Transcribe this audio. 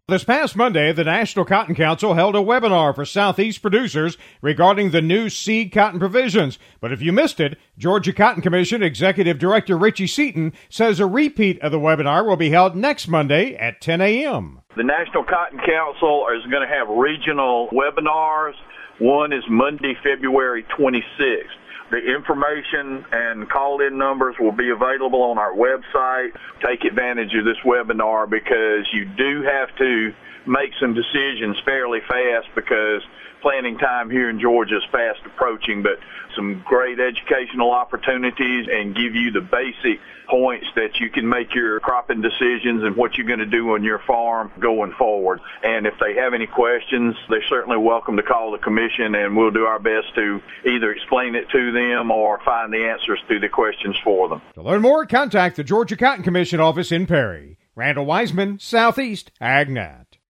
This past Monday, the National Cotton Council held a webinar for Southeast producers regarding the new seed cotton provisions. But if you missed it, Georgia Cotton Commission Executive Director Richie Seaton says a repeat of the webinar will be held next Monday at 10 a.m. The National Cotton Council is going to have regional webinars. One is Monday, February 26th. The information and call-in numbers will be available on our website. Take advantage of this webinar because you do have to make some decisions fairly fast because planting time here in Georgia is fast approaching, but some great educational opportunities and give you the basic points that you can make your cropping decisions and what you're going to do on your farm going forward. And if they have any questions, they're certainly welcome to call the commission, and we'll do our best to either explain it to them or find the answers to the questions for them. To learn more, contact the Georgia Cotton Commission office in Perry. Randall Wiseman, Southeast AgNet.